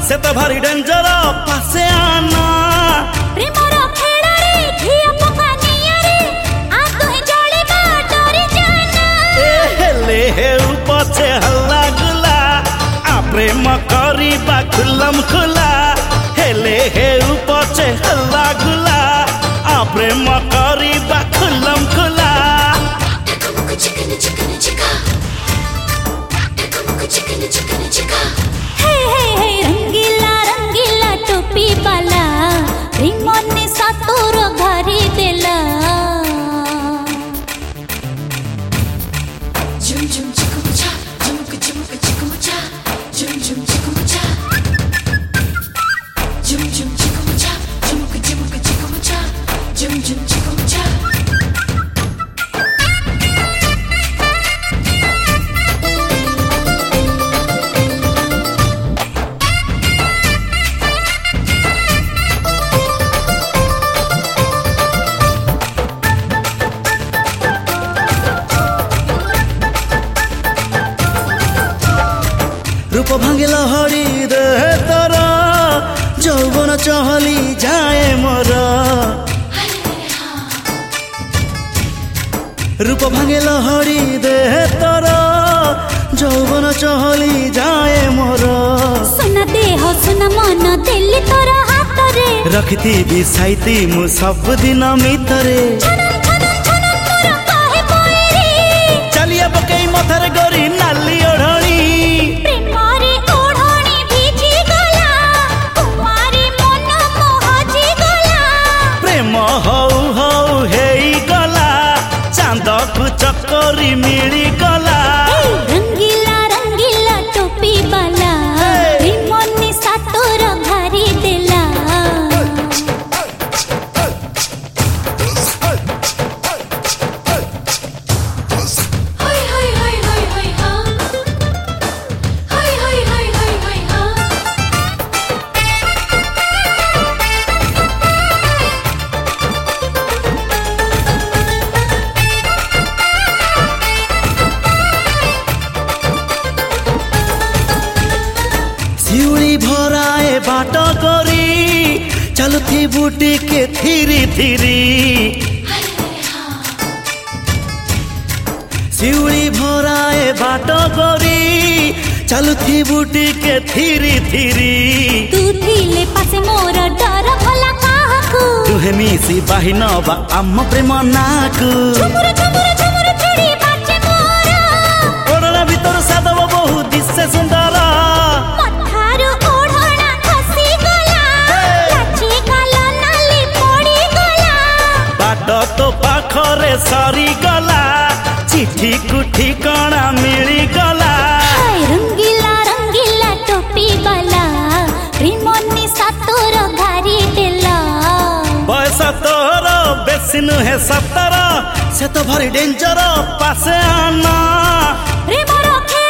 से तो भारी डेंजर पासे आना प्रेमर खेड़ारे घिया पका नियारे आ तुहे जळे बा डरी जाना ए ले हे पछे हल्ला गुला आ प्रेम करिबा खुलम खुला हेले हे पछे हल्ला गुला आ प्रेम करिबा खुलम खुला हे हे हे रंगीला रंगीला टोपी वाला प्रेम ने सातोर घरी देला झुम झुम चिकुमुचा झुमक झुमक चिकुमुचा झुम झुम चिकुमुचा झुम झुम चिकुमुचा झुमक झुमक चिकुमुचा झुम झुम चिकुमुचा रूप भांगिल हरी दे तर जौवन चहली जाए मोर रूप भांगिल हरी दे तर जौवन चहली जाए मोर सुना देह सुना मन दिल्ली तोर हाथ रे रखती बिसाइती मु सब दिन मितरे छनन छनन छनन तोर काहे पोएरी चलिए बकई मथर गोरी नाली ओढ़णी प्रेमरे ओढ़णी भिजी गला कुमारी मन मोहजी गला प्रेम हौ हौ हेई गला चांद को चक्करी मिली गला रंगीला रंगीला टोपी वाला प्रेम ने सातोर घरी देला हाय हाय हाय हाय हाय हां हाय हाय हाय हाय हाय हां सिउड़ी भराए बाट करी चलती बूटी के थीरी थीरी सिउड़ी भराए बाट करी चलती बूटी के थीरी थीरी तू थिले पासे मोर डर भला काहकू तुहे मिसी बाहिन बा आम प्रेम नाकू झुमुर झुमुर झुमुर छड़ी बाचे मोर ओढ़ना भीतर सादव बहु दिसे सुंदर मथारू ओढ़ना खसी गला लाची गाला नाली पड़ी गला बाट तो पाखरे सरी गला चिठी कुठी कणा मिली गला हाय रंगीला रंगीला टोपी वाला प्रेमनी सातोर घरी देला बयस तोर बेसी नुहे 17 से तो भारी डेंजर पासे आना प्रेमर खेळ